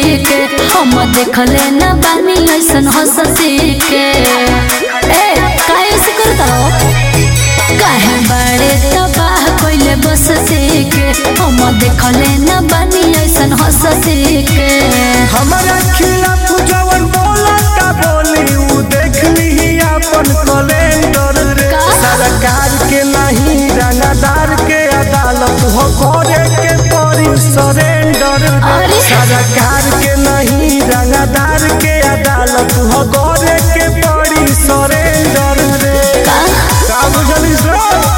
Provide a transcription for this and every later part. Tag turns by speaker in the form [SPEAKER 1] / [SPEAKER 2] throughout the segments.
[SPEAKER 1] के हम देखले न बानी ऐसन हंसी के। ए काहे से करता हो काहे बड़े तबाह कोइले बसती के हम देखले न बानी ऐसन हंसी के।
[SPEAKER 2] हमारा खिलाफ जवन बोला का बोली उ देख ली अपन कैलेंडर रे। सरकार के नहीं रंगदार के अदालत हो करे के पड़ी सरेंडर रे। सरकार के नहीं रंगदार के अदालत हो करे के पड़ी सरेंडर रे। का बुझली सर?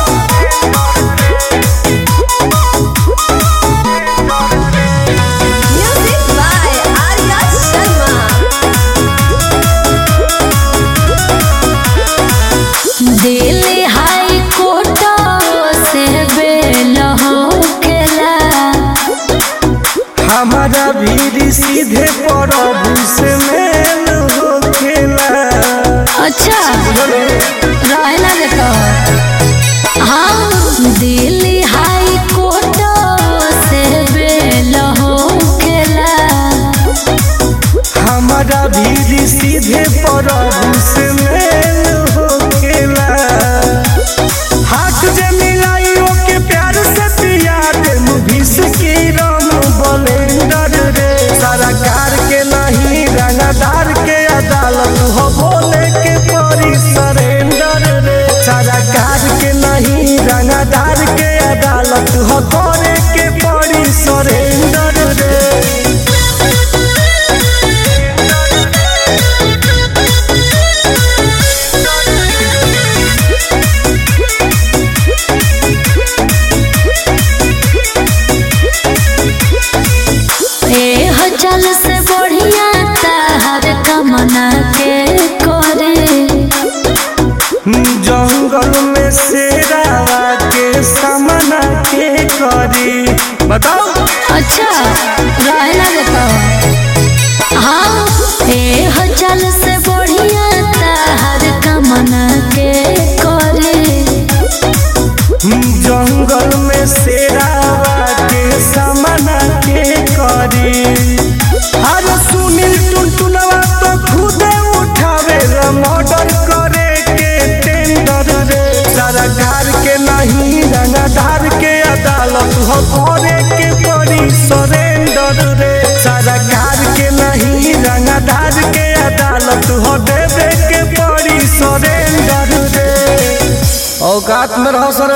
[SPEAKER 1] दिल्ली हाई कोर्ट से बेल होखेला
[SPEAKER 2] हमारा भी सीधे प्रभु से मेल होखेला।
[SPEAKER 1] अच्छा रहना देता हाँ दिल्ली हाई कोर्ट से बेल होखेला
[SPEAKER 2] हमारा भी सीधे प्रभु से मेल होखेला। हाथ जे मिलाई ओके प्यार से पिया दे मुभिस की राम बलेंडर रे। सरकार के नहीं रंगदार के अदालत हो बोले के पड़ी सरेंडर रे। सरकार के नहीं रंगदार के अदालत हो करे के पड़ी सरेंडर रे।
[SPEAKER 1] चल से बढ़िया ताहर कमना के करे
[SPEAKER 2] जंगल में शेरावा के सामना के करी बताओ।
[SPEAKER 1] अच्छा रहना देता हाँ चल से बढ़िया ताहर कमना के करे
[SPEAKER 2] जंगल में शेरावा के सामना के करी। अरे सुनील टुनटुनवा तो खुदे उठावे मर्डर करे के टेंडर रे। सरकार के नहीं रंगदार के अदालत हो करे के पड़ी सरेंडर रे। सरकार के नहीं रंगदार के अदालत हो देवे के पड़ी सरेंडर रे। औकात में रहो सर।